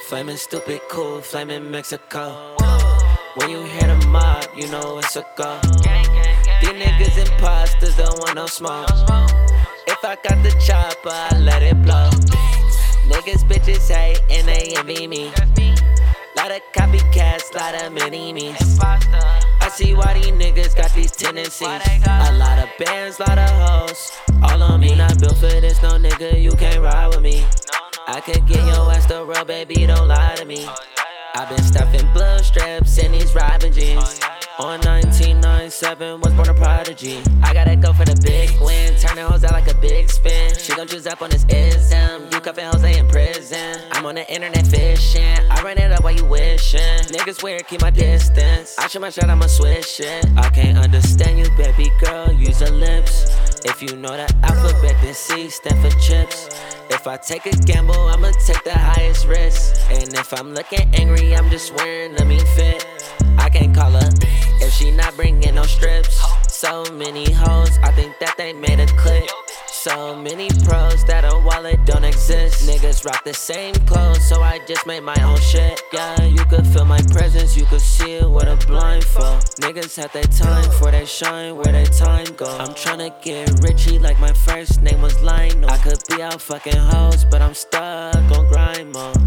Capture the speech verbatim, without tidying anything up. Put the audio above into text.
Flamin' stupid cool, flamin' Mexico. When you hear the mob, you know it's a go. These niggas imposters don't want no smoke. If I got the chopper, I let it blow. Niggas bitches hate and they envy me. Lot of copycats, lot of mini-me's. I see why these niggas got these tendencies. A lot of bands, lot of hoes, all on me. Not built for this, no nigga, you can't ride with me. I could get your ass the real, baby, don't lie to me. I've been stuffing blood strips in these Robin jeans. On nineteen ninety-seven, was born a prodigy. I gotta go for the big win, turn the hoes out like a big spin. She gon' choose up on this ism, you cuffin' hoes, they in prison. I'm on the internet fishing, I run it up while you wishing. Niggas weird, keep my distance. I shoot my shot, I'ma switch it. I can't understand you, baby girl, use your lips. If you know the alphabet, then C stand for chips. If I take a gamble, I'ma take the highest risk. And if I'm looking angry, I'm just wearing a mean fit. I can't call her if she not bringing no strips. So many hoes, I think that they made a click. So many pros that a wallet don't exist. Niggas rock the same clothes, so I just made my own shit. Yeah, you could feel my presence, you could see it with a blindfold. Niggas had their time for they shine, where their time go. I'm tryna get richy like my first name was Lionel. I could be out fucking hoes, but I'm stuck on grind mode.